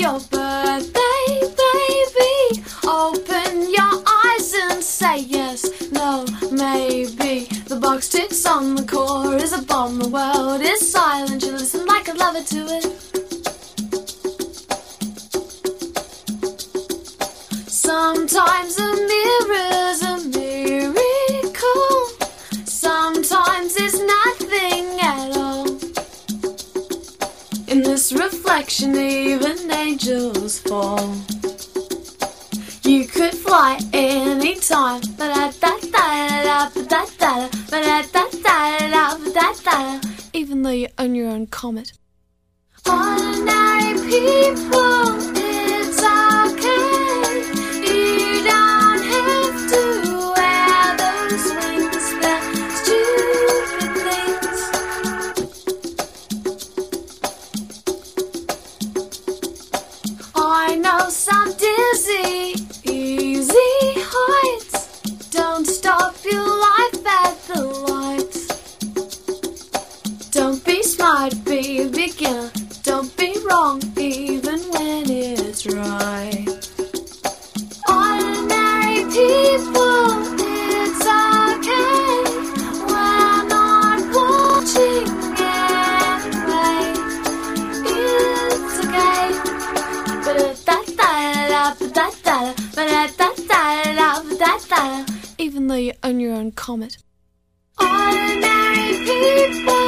your birthday, baby. Open your eyes and say yes, no, maybe. The box ticks on the core is a bomb. The world is silent. You listen like a lover to it. Sometimes a mirror's a miracle. Sometimes it's nothing at all. In this reflection even angels fall. You could fly anytime, even though you own your own comet. Ordinary people, it's okay. You don't have to wear those wings, they're stupid things. I know some dizzy, easy heights. Don't stop your life at the lights. Don't be smart, be a beginner. Don't be wrong even when it's right. Ordinary people, it's okay. We're not watching anyway. It's okay. Even though you own your own comet. Ordinary people.